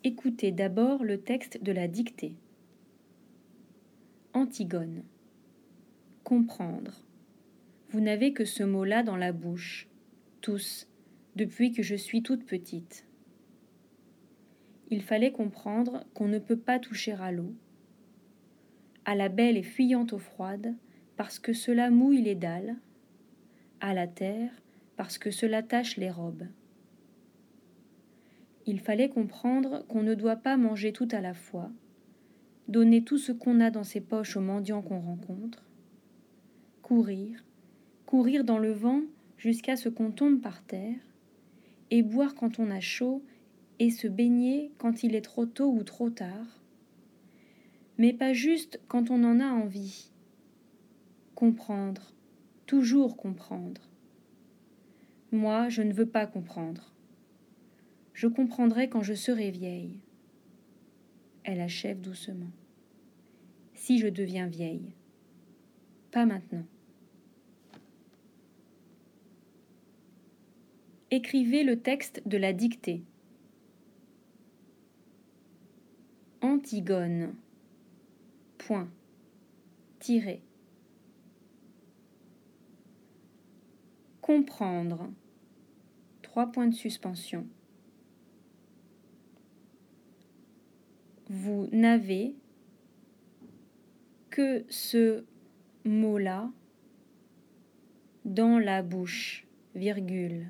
Écoutez d'abord le texte de la dictée. Antigone. Comprendre. Vous n'avez que ce mot-là dans la bouche, tous, depuis que je suis toute petite. Il fallait comprendre qu'on ne peut pas toucher à l'eau, à la belle et fuyante eau froide, parce que cela mouille les dalles, à la terre, parce que cela tache les robes. Il fallait comprendre qu'on ne doit pas manger tout à la fois, donner tout ce qu'on a dans ses poches aux mendiants qu'on rencontre, courir, courir dans le vent jusqu'à ce qu'on tombe par terre, et boire quand on a chaud, et se baigner quand il est trop tôt ou trop tard, mais pas juste quand on en a envie. Comprendre, toujours comprendre. Moi, je ne veux pas comprendre. Je comprendrai quand je serai vieille. Elle achève doucement. Si je deviens vieille. Pas maintenant. Écrivez le texte de la dictée. Antigone. Point. Tiré. Comprendre. 3 points de suspension. Vous n'avez que ce mot-là dans la bouche, virgule.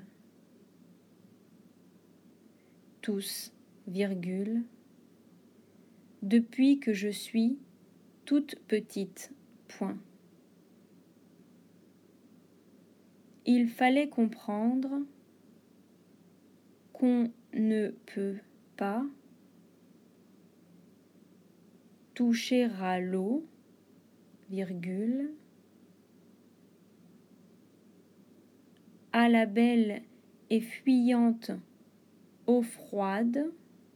Tous, virgule. Depuis que je suis toute petite, point. Il fallait comprendre qu'on ne peut pas toucher à l'eau, virgule, à la belle et fuyante eau froide,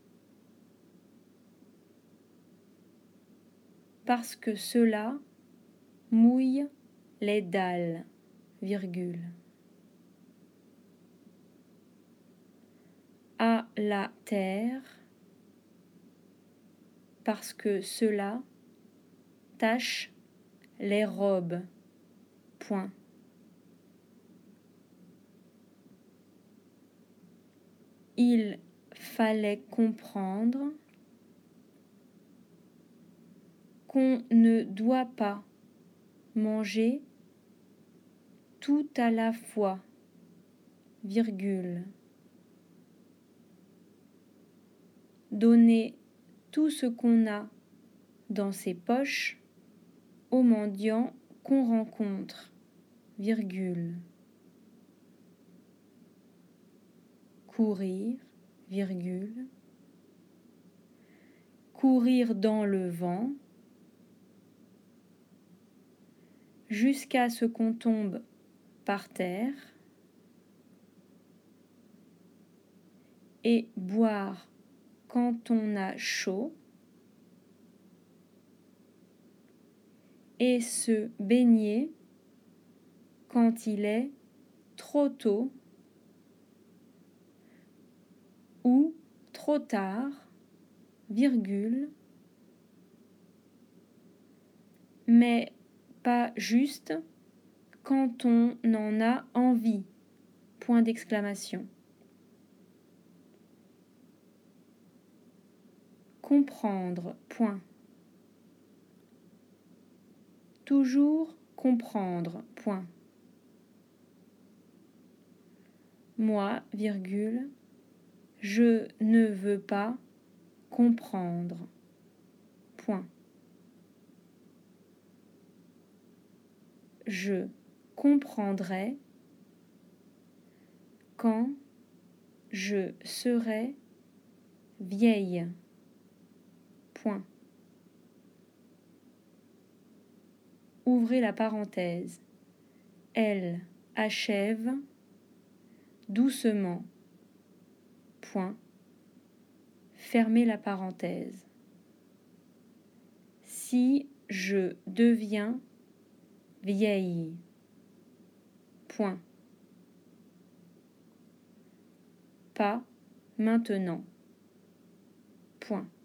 parce que cela mouille les dalles, virgule. À la terre, parce que cela tache les robes, point. Il fallait comprendre qu'on ne doit pas manger tout à la fois, virgule. Donner tout ce qu'on a dans ses poches aux mendiants qu'on rencontre, virgule. Courir, virgule. Courir dans le vent jusqu'à ce qu'on tombe par terre et boire quand on a chaud et se baigner quand il est trop tôt ou trop tard, virgule, mais pas juste quand on en a envie, point d'exclamation. Comprendre, point. Toujours comprendre, point. Moi, virgule, je ne veux pas comprendre, point. Je comprendrai quand je serai vieille, point. Ouvrez la parenthèse. Elle achève doucement, point. Fermez la parenthèse. Si je deviens vieille, point. Pas maintenant. point.